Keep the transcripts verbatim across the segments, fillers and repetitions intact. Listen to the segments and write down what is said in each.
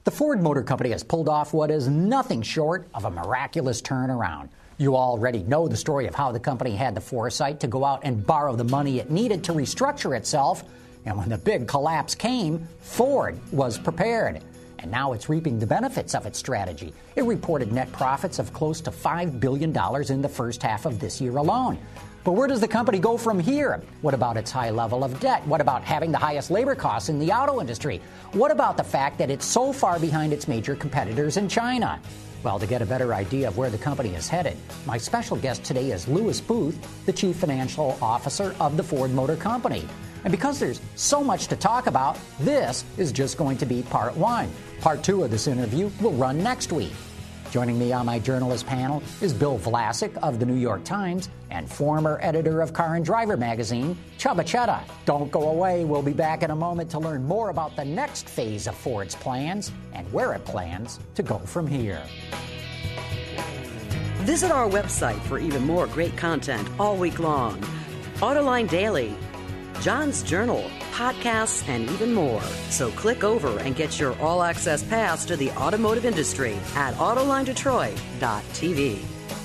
The Ford Motor Company has pulled off what is nothing short of a miraculous turnaround. You already know the story of how the company had the foresight to go out and borrow the money it needed to restructure itself. And when the big collapse came, Ford was prepared. And now it's reaping the benefits of its strategy. It reported net profits of close to five billion dollars in the first half of this year alone. But where does the company go from here? What about its high level of debt? What about having the highest labor costs in the auto industry? What about the fact that it's so far behind its major competitors in China? Well, to get a better idea of where the company is headed, my special guest today is Louis Booth, the Chief Financial Officer of the Ford Motor Company. And because there's so much to talk about, this is just going to be part one. Part two of this interview will run next week. Joining me on my journalist panel is Bill Vlasic of the New York Times and former editor of Car and Driver magazine, Csaba Cseda. Don't go away. We'll be back in a moment to learn more about the next phase of Ford's plans and where it plans to go from here. Visit our website for even more great content all week long. Autoline Daily, John's Journal, podcasts, and even more. So click over and get your all-access pass to the automotive industry at autoline detroit dot t v.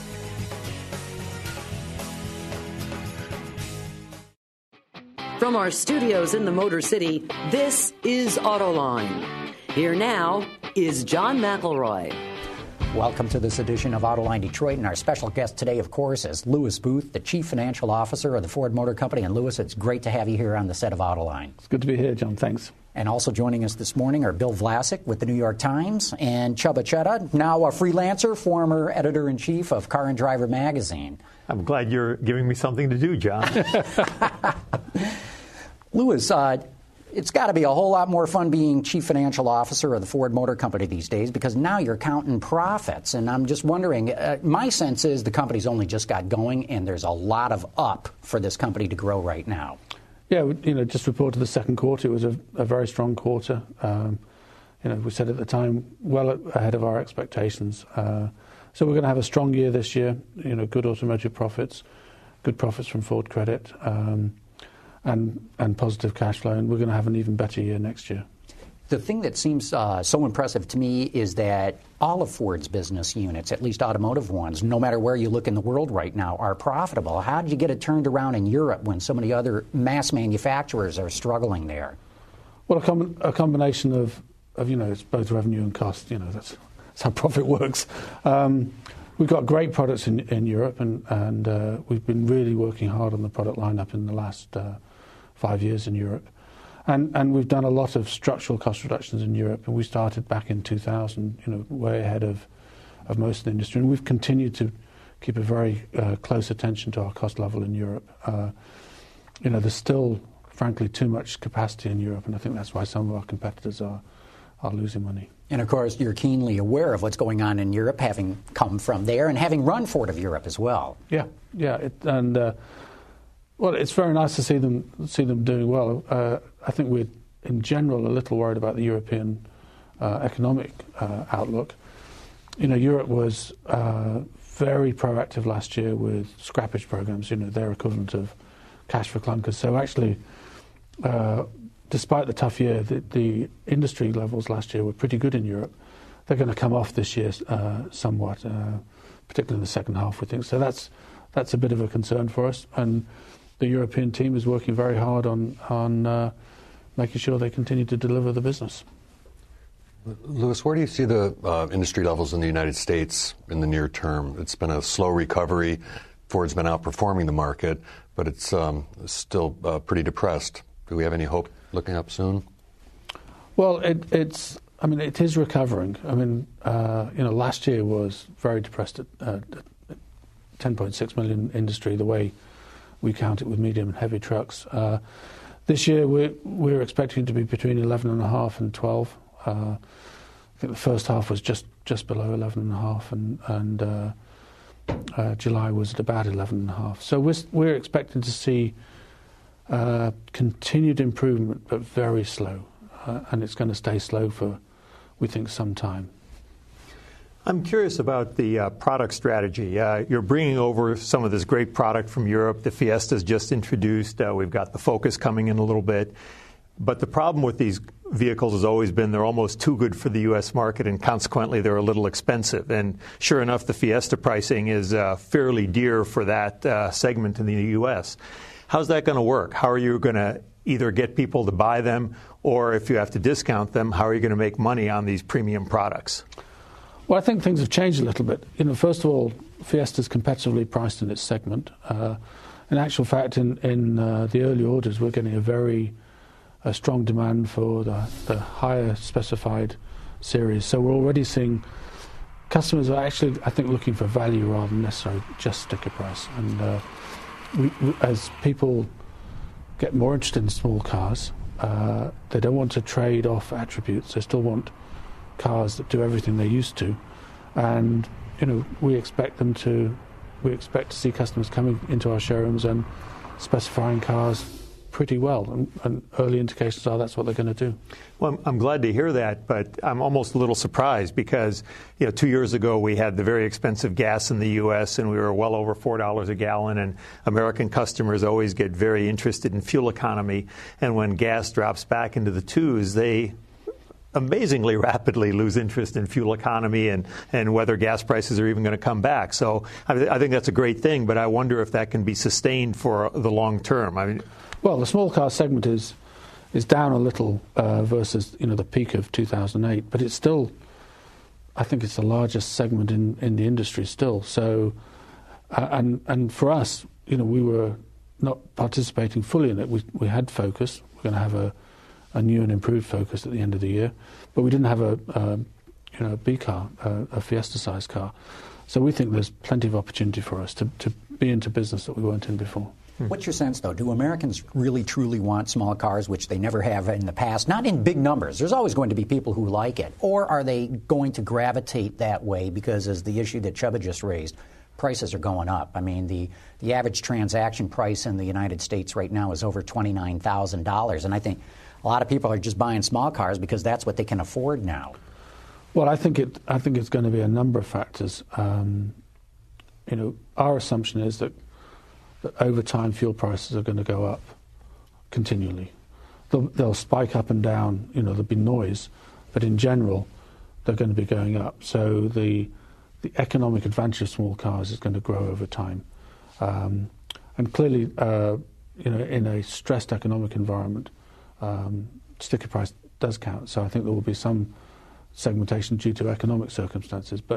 From our studios in the Motor City, this is Autoline. Here now is John McElroy. Welcome to this edition of Autoline Detroit, and our special guest today, of course, is Louis Booth, the Chief Financial Officer of the Ford Motor Company. And Louis, it's great to have you here on the set of Autoline. It's good to be here, John. Thanks. And also joining us this morning are Bill Vlasic with the New York Times and Csaba Cseda, now a freelancer, former editor-in-chief of Car and Driver magazine. I'm glad you're giving me something to do, John. Louis, uh, it's got to be a whole lot more fun being Chief Financial Officer of the Ford Motor Company these days, because now you're counting profits. And I'm just wondering, uh, my sense is the company's only just got going, and there's a lot of up for this company to grow right now. Yeah, you know, just reported the second quarter. It was a, a very strong quarter. Um, you know, we said at the time, well ahead of our expectations. Uh, so we're going to have a strong year this year. You know, good automotive profits, good profits from Ford Credit. Um, And, and positive cash flow, and we're going to have an even better year next year. The thing that seems uh, so impressive to me is that all of Ford's business units, at least automotive ones, no matter where you look in the world right now, are profitable. How did you get it turned around in Europe when so many other mass manufacturers are struggling there? Well, a, com- a combination of, of, you know, it's both revenue and cost. You know, that's, that's how profit works. Um, we've got great products in, in Europe, and, and uh, we've been really working hard on the product lineup in the last uh, five years in Europe. And and we've done a lot of structural cost reductions in Europe, and we started back in two thousand, you know, way ahead of, of most of the industry. And we've continued to keep a very uh, close attention to our cost level in Europe. Uh, you know, there's still, frankly, too much capacity in Europe, and I think that's why some of our competitors are, are losing money. And, of course, you're keenly aware of what's going on in Europe, having come from there and having run Ford of Europe as well. Yeah, yeah, it, and... Uh, Well, it's very nice to see them see them doing well. Uh, I think we're, in general, a little worried about the European uh, economic uh, outlook. You know, Europe was uh, very proactive last year with scrappage programs, you know, their equivalent of cash for clunkers. So actually, uh, despite the tough year, the, the industry levels last year were pretty good in Europe. They're going to come off this year uh, somewhat, uh, particularly in the second half, we think. So that's that's a bit of a concern for us. And the European team is working very hard on on uh, making sure they continue to deliver the business. Louis, where do you see the uh, industry levels in the United States in the near term? It's been a slow recovery. Ford's been outperforming the market, but it's um, still uh, pretty depressed. Do we have any hope looking up soon? Well, it, it's. I mean, it is recovering. I mean, uh, you know, last year was very depressed at uh, ten point six million industry, the way we count it with medium and heavy trucks. Uh, this year we're, we're expecting to be between eleven and a half and twelve. Uh, I think the first half was just, just below eleven and a half, and, and uh, uh, July was at about eleven and a half. So we're, we're expecting to see uh, continued improvement, but very slow. Uh, and it's going to stay slow for, we think, some time. I'm curious about the uh, product strategy. Uh, you're bringing over some of this great product from Europe. The Fiesta's just introduced. Uh, we've got the Focus coming in a little bit. But the problem with these vehicles has always been they're almost too good for the U S market, and consequently they're a little expensive. And sure enough, the Fiesta pricing is uh, fairly dear for that uh, segment in the U S. How's that going to work? How are you going to either get people to buy them, or if you have to discount them, how are you going to make money on these premium products? Well, I think things have changed a little bit. You know, first of all, Fiesta's competitively priced in its segment. Uh, in actual fact, in, in uh, the early orders, we're getting a very uh, strong demand for the, the higher specified series. So we're already seeing customers are actually, I think, looking for value rather than necessarily just sticker price. And uh, we, we, as people get more interested in small cars, uh, they don't want to trade off attributes. They still want cars that do everything they used to, and you know we expect them to we expect to see customers coming into our showrooms and specifying cars pretty well, and, and early indications are that's what they're going to do. Well, I'm glad to hear that, but I'm almost a little surprised because you know two years ago we had the very expensive gas in the U S and we were well over four dollars a gallon, and American customers always get very interested in fuel economy, and when gas drops back into the twos, they amazingly rapidly lose interest in fuel economy and, and whether gas prices are even going to come back. So I, th- I think that's a great thing, but I wonder if that can be sustained for the long term. I mean, well, the small car segment is is down a little uh, versus you know the peak of two thousand eight, but it's still, I think it's the largest segment in, in the industry still. So, uh, and and for us, you know, we were not participating fully in it. We we had Focus. We're going to have a a new and improved Focus at the end of the year, but we didn't have a, a you know a B car, a, a Fiesta-sized car. So we think there's plenty of opportunity for us to, to be into business that we weren't in before. Hmm. What's your sense, though? Do Americans really, truly want small cars, which they never have in the past? Not in big numbers. There's always going to be people who like it. Or are they going to gravitate that way because, as the issue that Csaba just raised, prices are going up? I mean, the, the average transaction price in the United States right now is over twenty-nine thousand dollars, and I think a lot of people are just buying small cars because that's what they can afford now. Well, I think it. I think it's going to be a number of factors. Um, you know, our assumption is that, that over time fuel prices are going to go up continually. They'll, they'll spike up and down. You know, there'll be noise, but in general, they're going to be going up. So the the economic advantage of small cars is going to grow over time, um, and clearly, uh, you know, in a stressed economic environment, Um, sticker price does count, so I think there will be some segmentation due to economic circumstances. But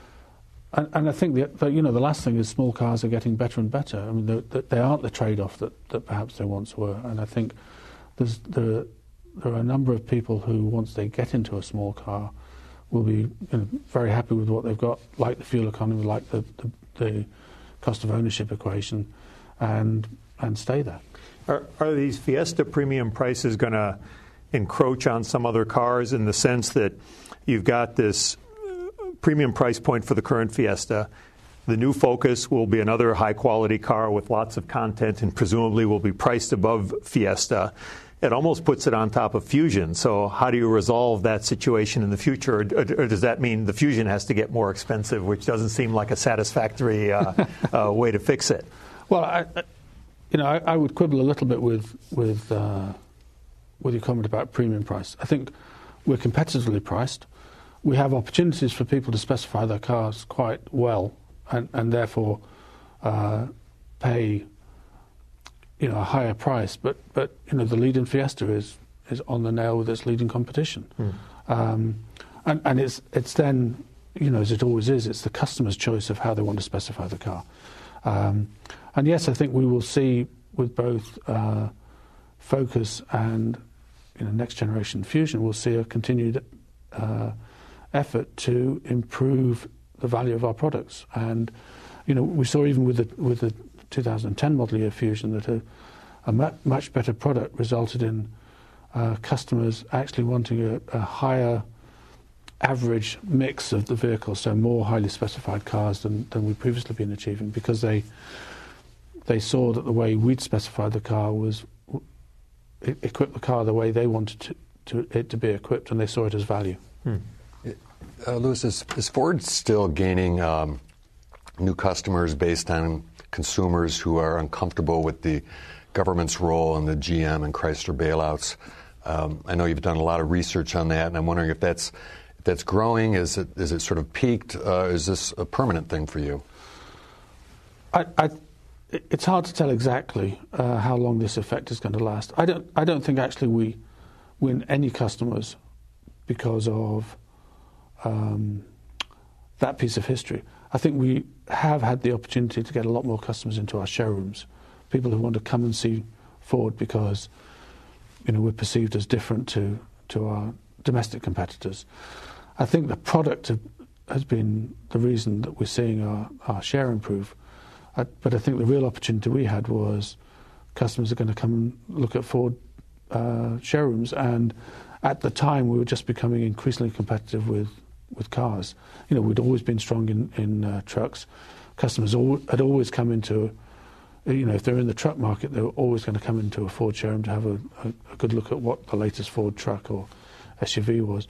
and, and I think the, the you know the last thing is small cars are getting better and better. I mean, they, they aren't the trade-off that, that perhaps they once were, and I think there's there there are a number of people who, once they get into a small car, will be you know, very happy with what they've got, like the fuel economy, like the the, the cost of ownership equation, and and stay there. Are, are these Fiesta premium prices going to encroach on some other cars in the sense that you've got this premium price point for the current Fiesta? The new Focus will be another high-quality car with lots of content and presumably will be priced above Fiesta. It almost puts it on top of Fusion. So how do you resolve that situation in the future? Or, or does that mean the Fusion has to get more expensive, which doesn't seem like a satisfactory uh, uh, way to fix it? Well, I, I You know, I, I would quibble a little bit with with uh, with your comment about premium price. I think we're competitively priced. We have opportunities for people to specify their cars quite well, and, and therefore uh, pay you know a higher price. But but you know the leading Fiesta is is on the nail with its leading competition, mm. um, and and it's it's then you know as it always is, it's the customer's choice of how they want to specify the car. Um, And yes, I think we will see with both uh, Focus and you know, next generation Fusion, we'll see a continued uh, effort to improve the value of our products. And you know, we saw even with the with the two thousand ten model year Fusion that a, a mu- much better product resulted in uh, customers actually wanting a, a higher average mix of the vehicles, so more highly specified cars than than we've previously been achieving, because they. They saw that the way we'd specified the car was it equipped the car the way they wanted to, to, it to be equipped, and they saw it as value. Hmm. Uh, Louis, is, is Ford still gaining um, new customers based on consumers who are uncomfortable with the government's role in the G M and Chrysler bailouts? Um, I know you've done a lot of research on that, and I'm wondering if that's if that's growing. Is it is it sort of peaked? Uh, is this a permanent thing for you? I, I, it's hard to tell exactly uh, how long this effect is going to last. I don't. I don't think actually we win any customers because of um, that piece of history. I think we have had the opportunity to get a lot more customers into our showrooms, people who want to come and see Ford because, you know, we're perceived as different to, to our domestic competitors. I think the product have, has been the reason that we're seeing our, our share improve. I, but I think the real opportunity we had was customers are going to come and look at Ford uh, showrooms, and at the time we were just becoming increasingly competitive with, with cars. You know, we'd always been strong in, in uh, trucks. Customers al- had always come into, you know, if they're in the truck market, they were always going to come into a Ford showroom to have a, a, a good look at what the latest Ford truck or S U V was.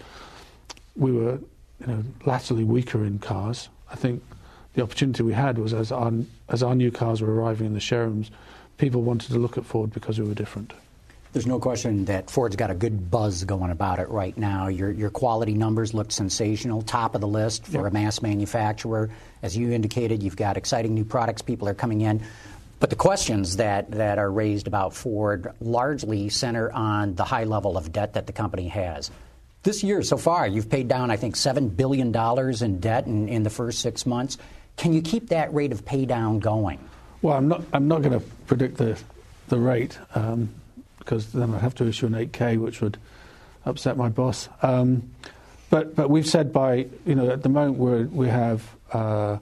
We were, you know, laterally weaker in cars. I think the opportunity we had was as our, as our new cars were arriving in the showrooms, people wanted to look at Ford because we were different. There's no question that Ford's got a good buzz going about it right now. Your your quality numbers look sensational, top of the list for yep. a mass manufacturer. As you indicated, you've got exciting new products. People are coming in. But the questions that, that are raised about Ford largely center on the high level of debt that the company has. This year so far, you've paid down, I think, seven billion dollars in debt in, in the first six months. Can you keep that rate of pay down going? Well, I'm not I'm not going to predict the, the rate. Um, because then I'd have to issue an eight K, which would upset my boss. Um, but but we've said by, you know, at the moment we're, we have uh,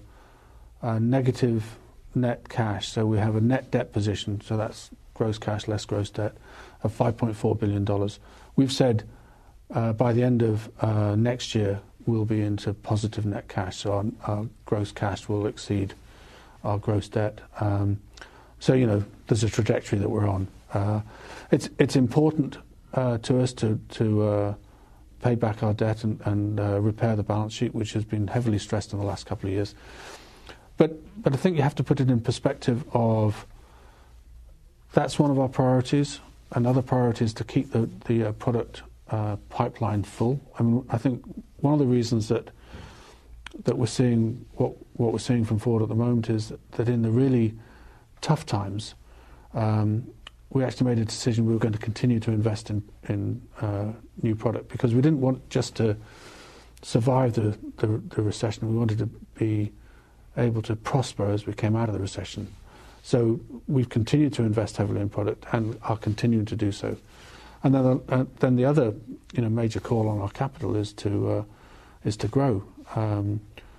a negative net cash, so we have a net debt position, so that's gross cash less gross debt, of five point four billion dollars. We've said uh, by the end of uh, next year we'll be into positive net cash, so our, our gross cash will exceed our gross debt. Um, so, you know, there's a trajectory that we're on. Uh, it's it's important uh, to us to to uh, pay back our debt and, and uh, repair the balance sheet, which has been heavily stressed in the last couple of years. But but I think you have to put it in perspective of that's one of our priorities. Another priority is to keep the the uh, product uh, pipeline full. I mean, I think one of the reasons that that we're seeing what what we're seeing from Ford at the moment is that, that in the really tough times. Um, we actually made a decision we were going to continue to invest in, in uh, new product because we didn't want just to survive the, the, the recession. We wanted to be able to prosper as we came out of the recession. So we've continued to invest heavily in product and are continuing to do so. And then, uh, then the other, you know, major call on our capital is to uh, is to grow. Um,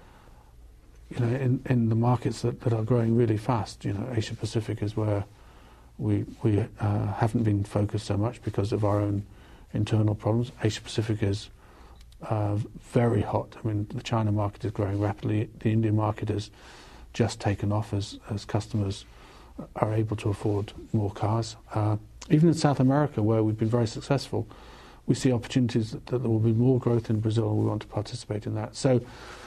you know, in, in the markets that, that are growing really fast. You know, Asia Pacific is where we we uh, haven't been focused so much because of our own internal problems. Asia Pacific is uh, very hot. I mean, the China market is growing rapidly. The Indian market has just taken off as, as customers are able to afford more cars. Uh, even in South America, where we've been very successful, we see opportunities that, that there will be more growth in Brazil, and we want to participate in that. So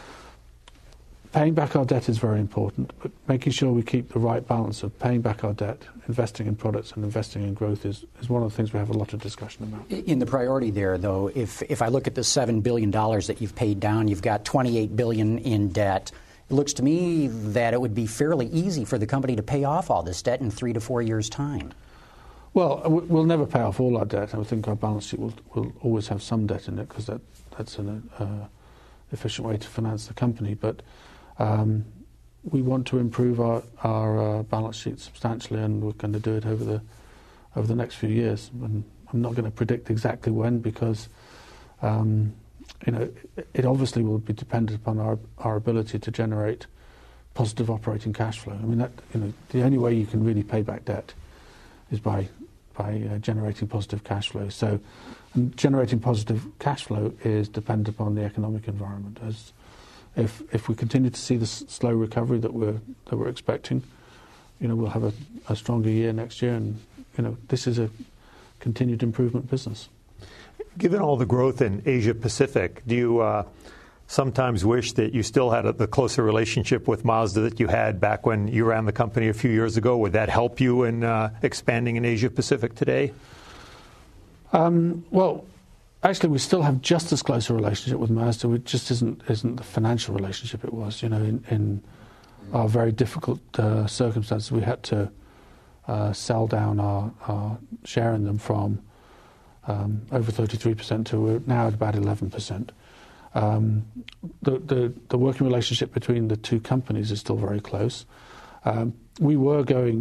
paying back our debt is very important, but making sure we keep the right balance of paying back our debt, investing in products and investing in growth is, is one of the things we have a lot of discussion about. In the priority there, though, if, if I look at the seven billion dollars that you've paid down, you've got twenty-eight billion dollars in debt. It looks to me that it would be fairly easy for the company to pay off all this debt in three to four years' time. Well, we'll never pay off all our debt. I think our balance sheet will, will always have some debt in it because that, that's an uh, efficient way to finance the company. But Um, we want to improve our, our uh, balance sheet substantially, and we're going to do it over the over the next few years. And I'm not going to predict exactly when because, um, you know, it, it obviously will be dependent upon our our ability to generate positive operating cash flow. I mean, that you know, the only way you can really pay back debt is by by uh, generating positive cash flow. So, and generating positive cash flow is dependent upon the economic environment. As If if we continue to see the s- slow recovery that we're that we're expecting, you know, we'll have a, a stronger year next year, and you know, this is a continued improvement business. Given all the growth in Asia Pacific, do you uh, sometimes wish that you still had a, the closer relationship with Mazda that you had back when you ran the company a few years ago? Would that help you in uh, expanding in Asia Pacific today? Um, well, actually, we still have just as close a relationship with Mazda. It just isn't isn't the financial relationship it was. You know, in, in our very difficult uh, circumstances, we had to uh, sell down our, our share in them from um, over thirty-three percent to we're now at about eleven percent. Um, the, the the working relationship between the two companies is still very close. Um, we were going.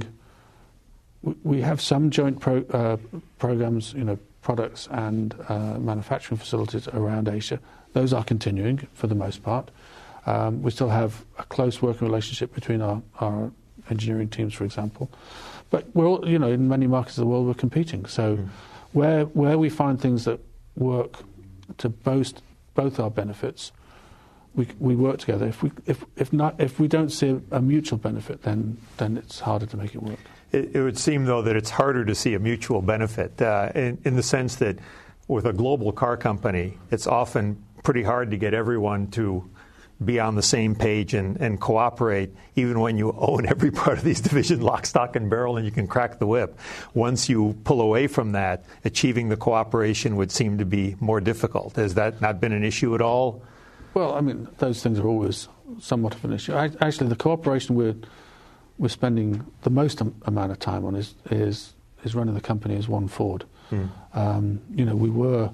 We, we have some joint pro, uh, programs, you know, products and uh, manufacturing facilities around Asia. Those are continuing for the most part. Um, we still have a close working relationship between our, our engineering teams, for example. But we're all, you know, in many markets of the world, we're competing. So mm. where where we find things that work to boast both our benefits, we we work together. If we if if not if we don't see a mutual benefit, then then it's harder to make it work. It, it would seem, though, that it's harder to see a mutual benefit uh, in, in the sense that with a global car company, it's often pretty hard to get everyone to be on the same page and, and cooperate, even when you own every part of these divisions, lock, stock, and barrel, and you can crack the whip. Once you pull away from that, achieving the cooperation would seem to be more difficult. Has that not been an issue at all? Well, I mean, those things are always somewhat of an issue. I, actually, the cooperation we're we're spending the most am- amount of time on is is is running the company as one Ford. Mm. Um, you know, we were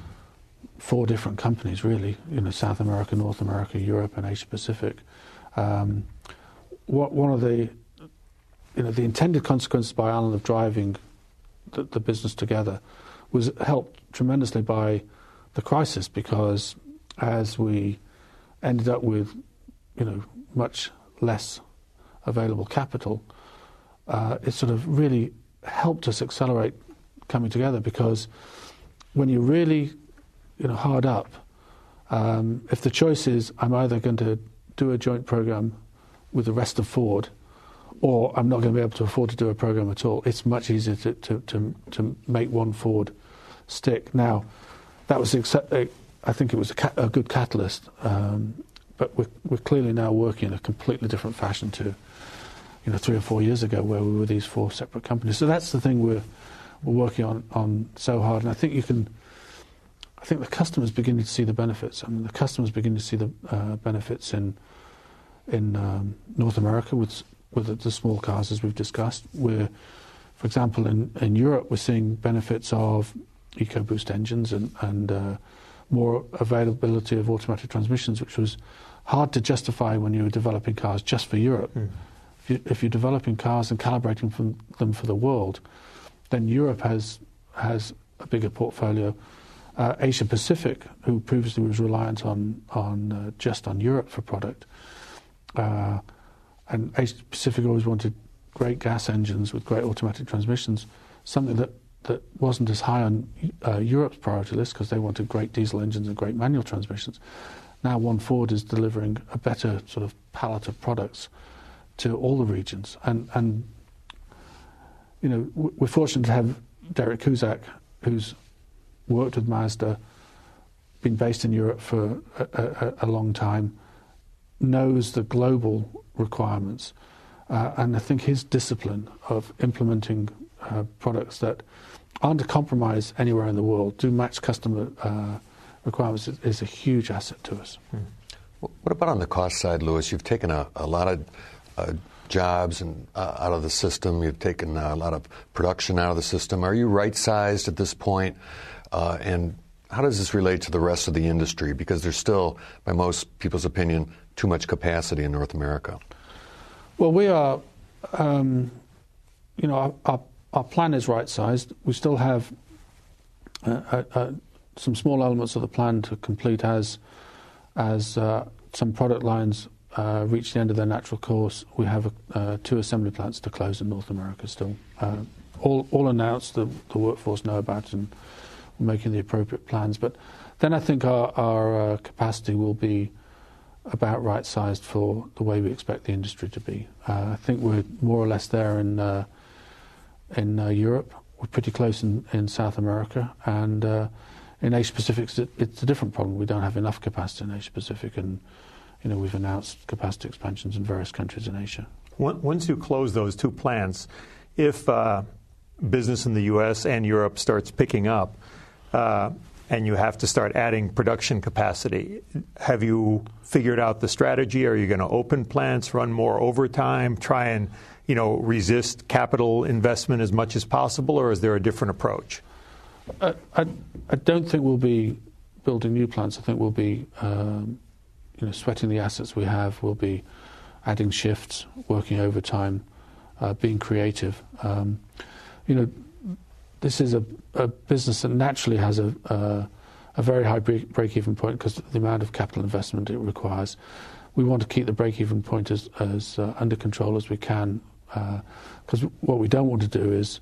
four different companies, really, you know, South America, North America, Europe, and Asia Pacific. Um, what, one of the, you know, the intended consequences by Alan of driving the, the business together was helped tremendously by the crisis, because as we ended up with, you know, much less available capital, uh, it sort of really helped us accelerate coming together, because when you really you know, hard up, um, if the choice is I'm either going to do a joint program with the rest of Ford, or I'm not going to be able to afford to do a program at all, it's much easier to to, to, to make one Ford stick. Now, that was, I think it was a, ca- a good catalyst, um, but we're, we're clearly now working in a completely different fashion to, you know, three or four years ago, where we were these four separate companies. So that's the thing we're we're working on on so hard, and I think you can. I think the customers beginning to see the benefits. I mean, the customers beginning to see the uh, benefits in in um, North America with with the, the small cars, as we've discussed. We're, for example, in, in Europe, we're seeing benefits of EcoBoost engines and, and uh, more availability of automatic transmissions, which was hard to justify when you were developing cars just for Europe. Mm. If, you, if you're developing cars and calibrating from them for the world, then Europe has has a bigger portfolio. Uh, Asia Pacific, who previously was reliant on on uh, just on Europe for product, uh, and Asia Pacific always wanted great gas engines with great automatic transmissions, something that, that wasn't as high on uh, Europe's priority list, because they wanted great diesel engines and great manual transmissions. Now One Ford is delivering a better sort of palette of products to all the regions, and and you know, we're fortunate to have Derek Cusack, who's worked with Mazda, been based in Europe for a, a, a long time, knows the global requirements, uh, and I think his discipline of implementing uh, products that aren't a compromise anywhere in the world, do match customer uh, requirements, is, is a huge asset to us. Hmm. What about on the cost side, Louis? You've taken a, a lot of uh, jobs and uh, out of the system. You've taken uh, a lot of production out of the system. Are you right-sized at this point? Uh, and how does this relate to the rest of the industry? Because there's still, by most people's opinion, too much capacity in North America. Well, we are, um, you know, our, our, our plan is right-sized. We still have uh, uh, uh, some small elements of the plan to complete as, as uh, some product lines uh, reach the end of their natural course. We have uh, two assembly plants to close in North America still. Uh, all, all announced, the, the workforce know about it, and making the appropriate plans. But then I think our, our uh, capacity will be about right-sized for the way we expect the industry to be. Uh, I think we're more or less there in uh, in uh, Europe. We're pretty close in, in South America, and uh, in Asia Pacific it's a different problem. We don't have enough capacity in Asia Pacific, and you know, we've announced capacity expansions in various countries in Asia. Once you close those two plants, if uh, business in the U S and Europe starts picking up, uh, and you have to start adding production capacity, have you figured out the strategy? Are you going to open plants, run more overtime, try and, you know, resist capital investment as much as possible, or is there a different approach? I, I, I don't think we'll be building new plants. I think we'll be, um, you know, sweating the assets we have. We'll be adding shifts, working overtime, uh, being creative. Um, you know, this is a, a business that naturally has a, a, a very high break, break-even point because of the amount of capital investment it requires. We want to keep the break-even point as, as uh, under control as we can, because uh, what we don't want to do is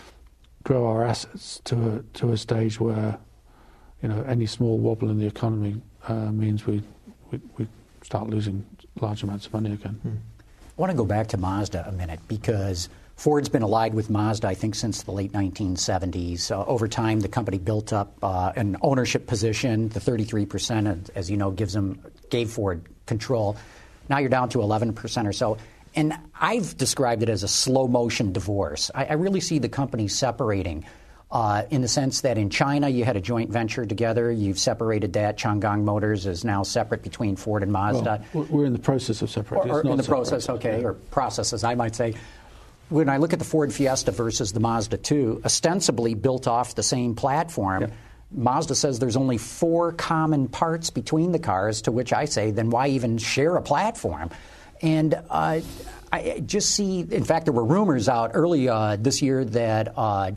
grow our assets to a, to a stage where, you know, any small wobble in the economy uh, means we, we we start losing large amounts of money again. Hmm. I want to go back to Mazda a minute, because Ford's been allied with Mazda, I think, since the late nineteen seventies. Uh, over time, the company built up uh, an ownership position. The thirty-three percent, as you know, gives them gave Ford control. Now you're down to eleven percent or so. And I've described it as a slow-motion divorce. I, I really see the company separating uh, in the sense that in China you had a joint venture together. You've separated that. Changan Motors is now separate between Ford and Mazda. Well, we're in the process of separating. Or, or in the separated. process, okay, yeah. or processes, I might say. When I look at the Ford Fiesta versus the Mazda two, ostensibly built off the same platform, yep. Mazda says there's only four common parts between the cars, to which I say, then why even share a platform? And uh, I just see, in fact, there were rumors out early uh, this year that uh,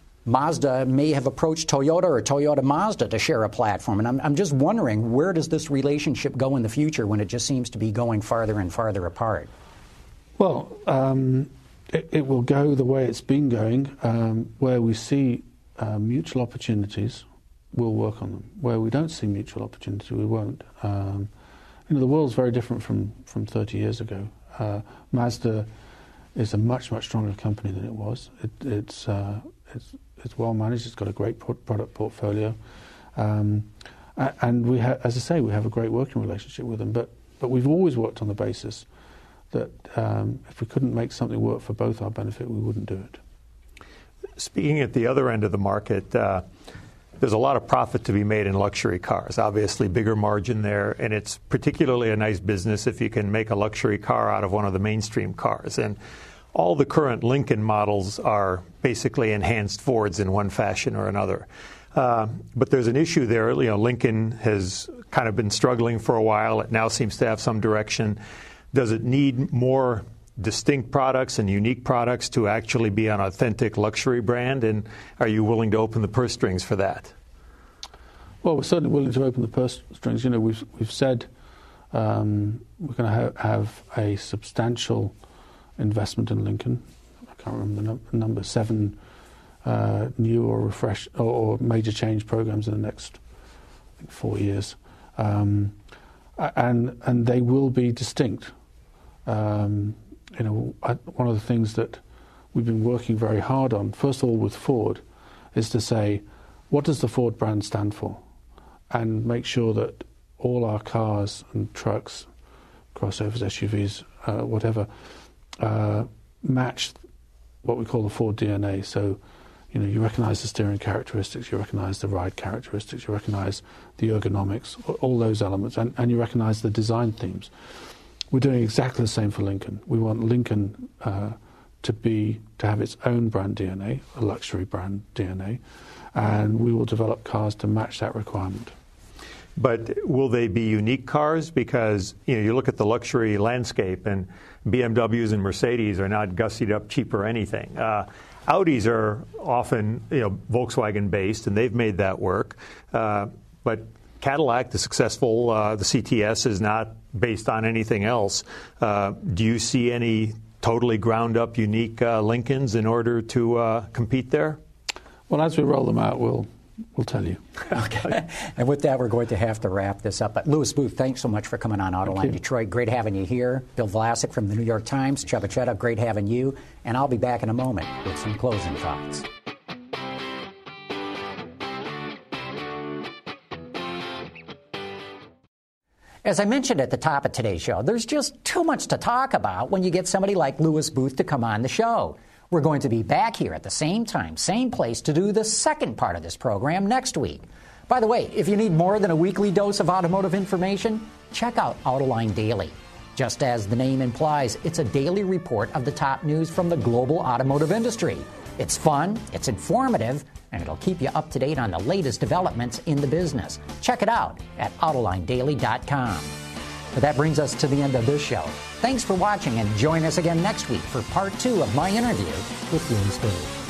Mazda may have approached Toyota or Toyota Mazda to share a platform. And I'm, I'm just wondering, where does this relationship go in the future when it just seems to be going farther and farther apart? Well, um, it, it will go the way it's been going, um, where we see uh, mutual opportunities, we'll work on them. Where we don't see mutual opportunity, we won't. Um, You know, the world's very different from, from thirty years ago. Uh, Mazda is a much, much stronger company than it was. It, it's, uh, it's, it's well managed. It's got a great product portfolio. Um, and we ha- as I say, we have a great working relationship with them. But, but we've always worked on the basis that um, if we couldn't make something work for both our benefit, we wouldn't do it. Speaking at the other end of the market, uh, there's a lot of profit to be made in luxury cars. Obviously, bigger margin there, and it's particularly a nice business if you can make a luxury car out of one of the mainstream cars. And all the current Lincoln models are basically enhanced Fords in one fashion or another. Uh, but there's an issue there. You know, Lincoln has kind of been struggling for a while. It now seems to have some direction. Does it need more distinct products and unique products to actually be an authentic luxury brand? And are you willing to open the purse strings for that? Well, we're certainly willing to open the purse strings. You know, we've we've said um, we're going to ha- have a substantial investment in Lincoln. I can't remember the num- number. Seven uh, new or refresh or, or major change programs in the next I think, four years, um, and and they will be distinct. Um, You know, I, one of the things that we've been working very hard on, first of all with Ford, is to say, what does the Ford brand stand for? And make sure that all our cars and trucks, crossovers, S U Vs, uh, whatever, uh, match what we call the Ford D N A. So, you know, you recognize the steering characteristics, you recognize the ride characteristics, you recognize the ergonomics, all those elements, and, and you recognize the design themes. We're doing exactly the same for Lincoln. We want Lincoln uh, to be to have its own brand D N A, a luxury brand D N A, and we will develop cars to match that requirement. But will they be unique cars? Because you know, you look at the luxury landscape, and B M Ws and Mercedes are not gussied up cheap or anything. Uh, Audis are often, you know, Volkswagen based, and they've made that work. Uh, but Cadillac, the successful, uh, the C T S is not based on anything else. Uh, do you see any totally ground-up, unique uh, Lincolns in order to uh, compete there? Well, as we roll them out, we'll we'll tell you. Okay. And with that, we're going to have to wrap this up. But Louis Booth, thanks so much for coming on Autoline Detroit. Great having you here. Bill Vlasic from the New York Times, Csaba Cseh, great having you. And I'll be back in a moment with some closing thoughts. As I mentioned at the top of today's show, there's just too much to talk about when you get somebody like Louis Booth to come on the show. We're going to be back here at the same time, same place to do the second part of this program next week. By the way, if you need more than a weekly dose of automotive information, check out Autoline Daily. Just as the name implies, it's a daily report of the top news from the global automotive industry. It's fun, it's informative, and it'll keep you up to date on the latest developments in the business. Check it out at autoline daily dot com. But that brings us to the end of this show. Thanks for watching, and join us again next week for part two of my interview with Dean Spoo.